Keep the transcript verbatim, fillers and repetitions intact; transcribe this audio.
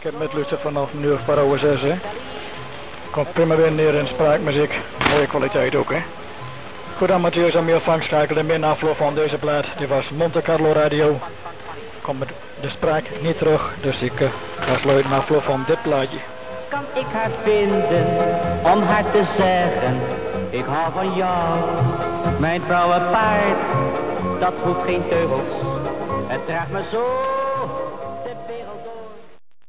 Ik heb met Luster vanaf een uur voor over zes, hè. Komt prima weer neer in spraakmuziek. Mooie kwaliteit ook, hè. Goed dan, Mathieu, aan meer vang schakelen in afloop van deze plaat. Dit was Monte Carlo Radio. Komt met de spraak niet terug, dus ik uh, ga sluiten na afloop van dit plaatje. Kan ik haar vinden om haar te zeggen, ik hou van jou. Mijn trouwe paard, dat hoeft geen teugels, het draagt me zo